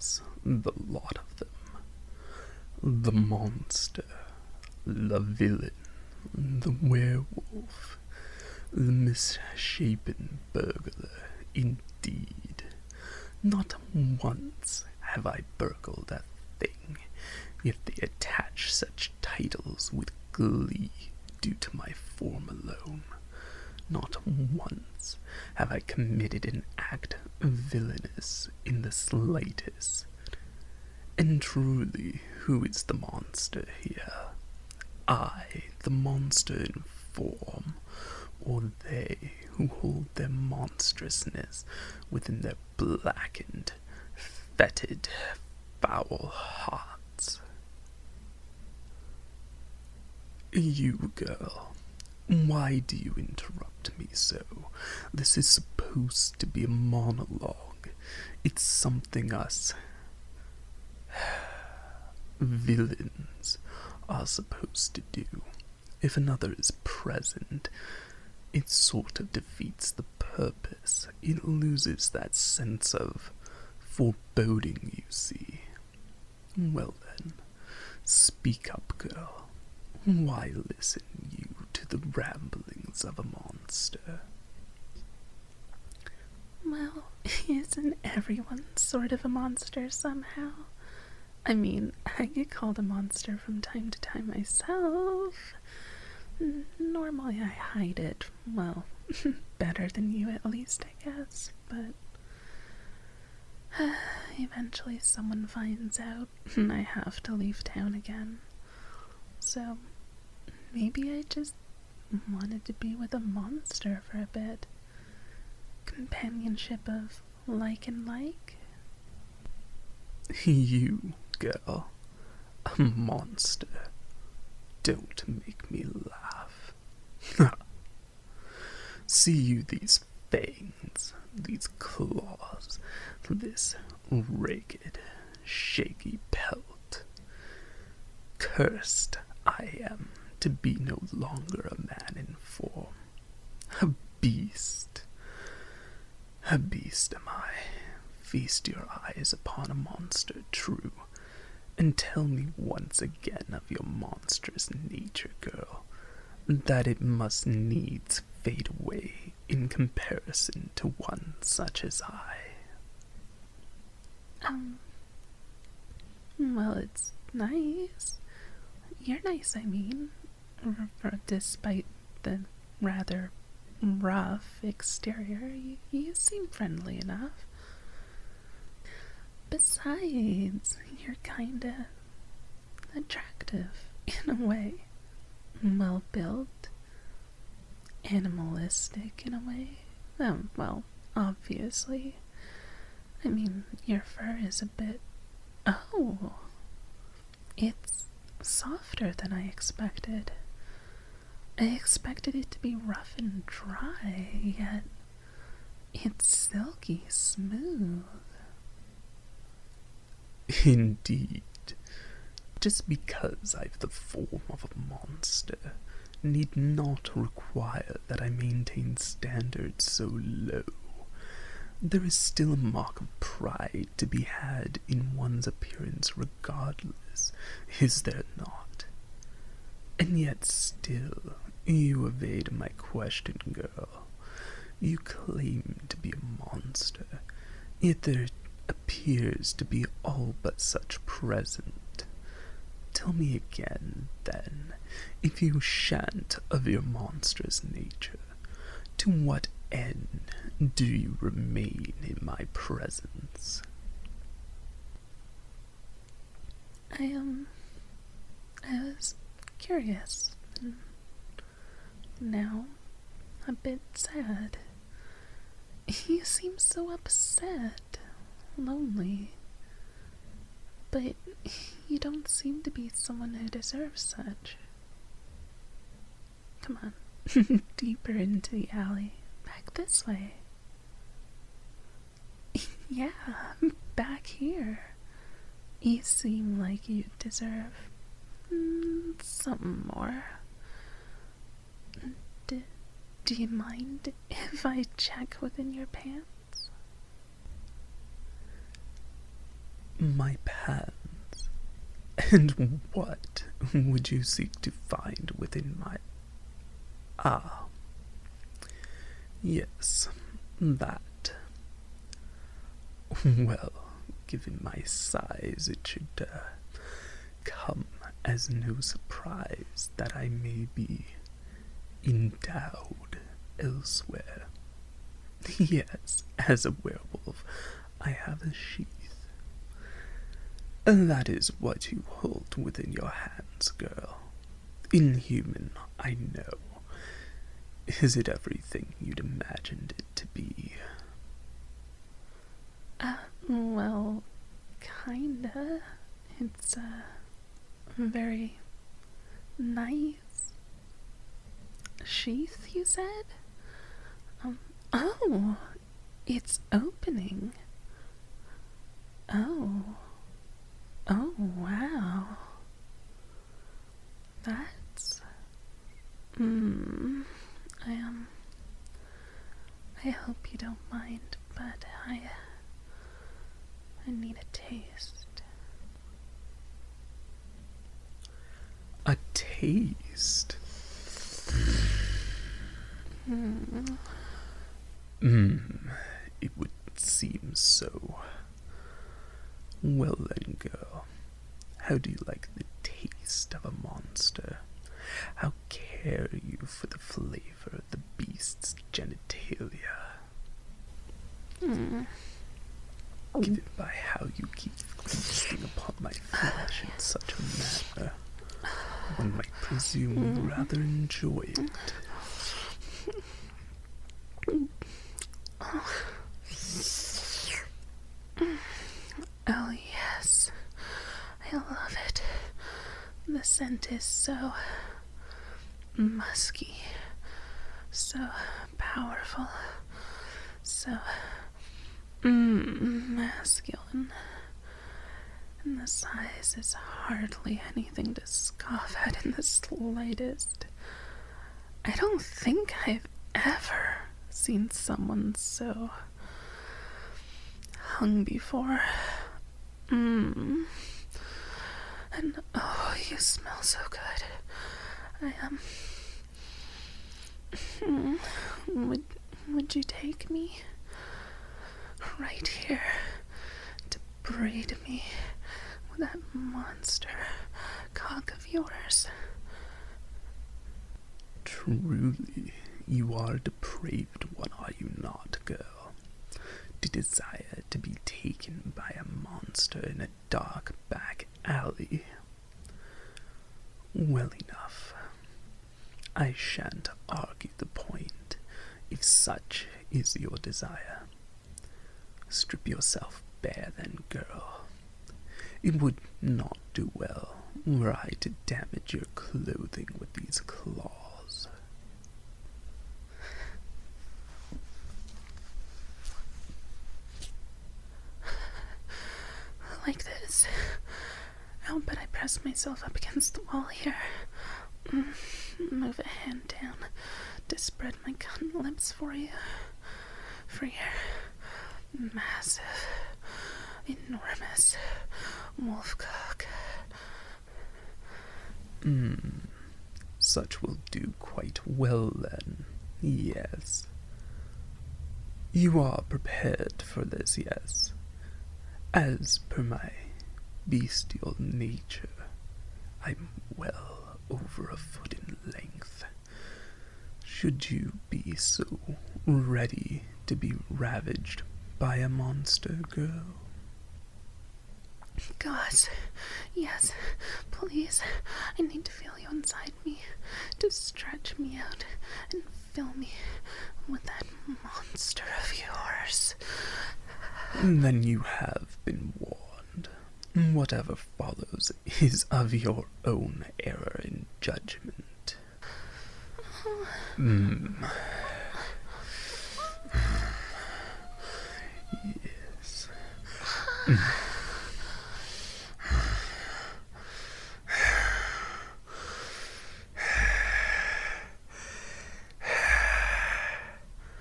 villains, the lot of them. The monster, the villain, the werewolf, the misshapen burglar, indeed. Not once have I burgled a thing, yet they attach such titles with glee due to my form alone. Not once have I committed an act villainous in the slightest. And truly, who is the monster here? I, the monster in form, or they who hold their monstrousness within their blackened, fetid, foul hearts? You, girl, why do you interrupt me so? This is supposed to be a monologue. It's something us villains are supposed to do. If another is present, it sort of defeats the purpose. It loses that sense of foreboding, you see. Well then, speak up, girl. Why listen you to the ramblings of a monster? Well, isn't everyone sort of a monster somehow? I mean, I get called a monster from time to time myself. Normally I hide it, well, better than you at least, I guess, but eventually someone finds out and I have to leave town again. So, maybe I just wanted to be with a monster for a bit. Companionship of like and like. You, girl, a monster. Don't make me laugh. See you these fangs, these claws, this ragged, shaky pelt. Cursed I am to be no longer a man in form. A beast. A beast am I. Feast your eyes upon a monster true, and tell me once again of your monstrous nature, girl, that it must needs fade away in comparison to one such as I. Well, it's nice. You're nice, I mean, despite the rather rough exterior, you seem friendly enough. Besides, you're kinda attractive, in a way. Well built. Animalistic, in a way. Well, obviously. I mean, your fur is a bit... Oh! It's softer than I expected. I expected it to be rough and dry, yet it's silky smooth. Indeed. Just because I've the form of a monster need not require that I maintain standards so low. There is still a mark of pride to be had in one's appearance regardless, is there not? And yet still, you evade my question, girl. You claim to be a monster, yet there appears to be all but such present. Tell me again, then, if you shan't of your monstrous nature, to what end do you remain in my presence? I was curious. Now, a bit sad. You seem so upset, lonely. But you don't seem to be someone who deserves such. Come on, deeper into the alley. Back this way. Yeah, back here. You seem like you deserve something more. Do you mind if I check within your pants? My pants. And what would you seek to find within my... Ah. Yes, that. Well, given my size, it should come as no surprise that I may be endowed elsewhere. Yes, as a werewolf, I have a sheath. That is what you hold within your hands, girl. Inhuman, I know. Is it everything you'd imagined it to be? Well, kinda. It's, very nice. Sheath, you said? Oh, it's opening. Oh, wow. That's, I hope you don't mind, but I need a taste. A taste? It would seem so. Well then, girl, how do you like the taste of a monster? How care you for the flavor of the beast's genitalia? Given by how you keep feasting upon my flesh in such a manner, one might presume you rather enjoy it. Oh, yes. I love it. The scent is so musky, so powerful, so masculine. And the size is hardly anything to scoff at in the slightest. I don't think I've ever seen someone so hung before. And oh, you smell so good. Would you take me right here to braid me with that monster cock of yours? Truly, you are a depraved one, are you not, girl? To desire to be taken by a monster in a dark back alley. Well enough. I shan't argue the point, if such is your desire. Strip yourself bare then, girl. It would not do well were I to damage your clothing with these claws. Like this. How about I press myself up against the wall here? Move a hand down to spread my cunt lips for you. For your massive, enormous wolf cock. Such will do quite well then, yes. You are prepared for this, yes. As per my bestial nature, I'm well over a foot in length. Should you be so ready to be ravaged by a monster, girl? God, yes, please. I need to feel you inside me, to stretch me out and fill me with that monster of yours. Then you have been warned. Whatever follows is of your own error in judgment. Yes.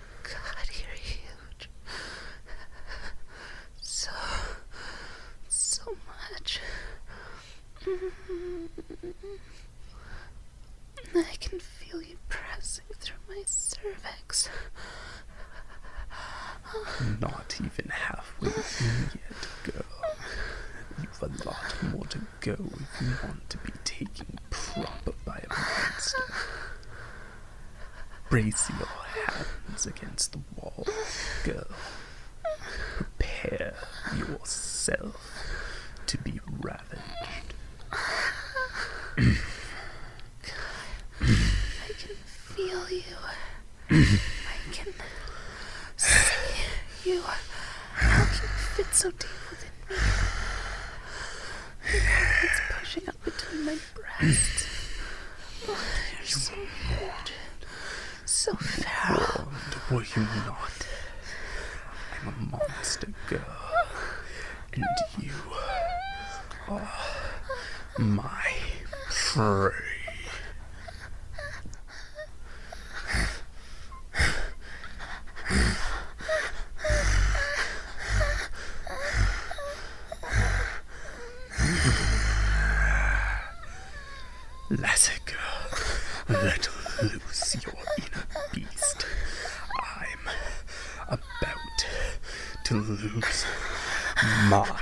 God, you're huge. So I can feel you pressing through my cervix. Not even halfway in yet, girl. You've a lot more to go if you want to be taken proper by a monster. Brace your hands against the wall, girl. Prepare yourself to be ravaged. I can feel you. I can see you. How can you fit so deep within me? It's pushing up between my breasts. Oh, you're so huge. So feral. Warned, were you not? I'm a monster, girl. And you are my prey. Lassie girl, let loose your inner beast. I'm about to lose mine.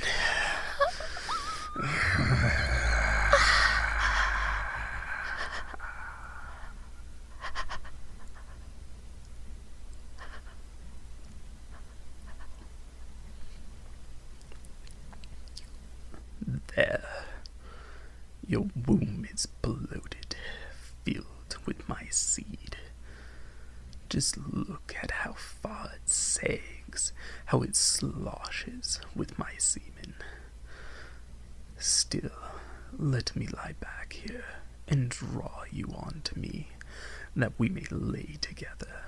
There. Your womb is bloated, filled with my seed. Just look at how far it sags, how it sloshes with my semen. Still, let me lie back here and draw you onto me, that we may lay together.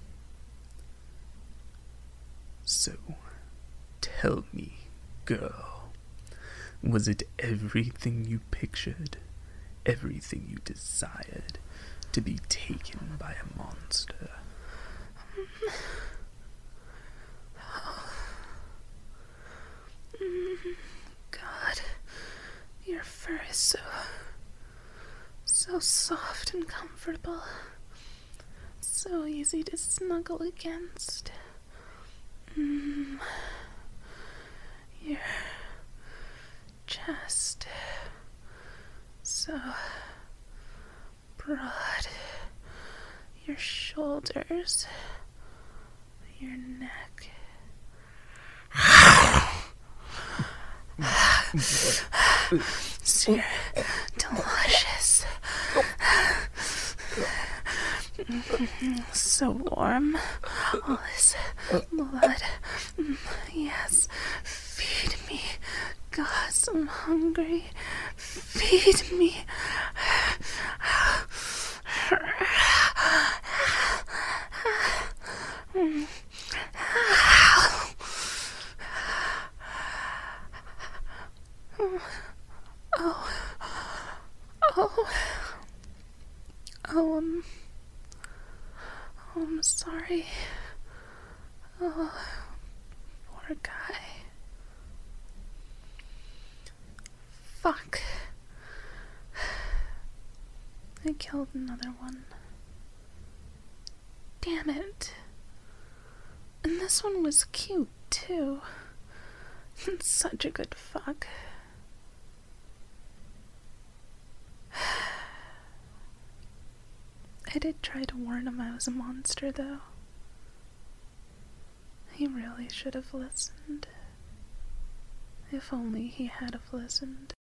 So, tell me, girl, was it everything you pictured, everything you desired, to be taken by a monster? God, your fur is so soft and comfortable. So easy to snuggle against. Your chest, so broad. Your shoulders, your neck. So delicious. So warm. All this blood. Yes. Feed me. God, I'm hungry. Feed me. I'm sorry. Oh, poor guy. Fuck. I killed another one. Damn it. And this one was cute, too. Such a good fuck. I did try to warn him I was a monster, though. He really should have listened. If only he had have listened.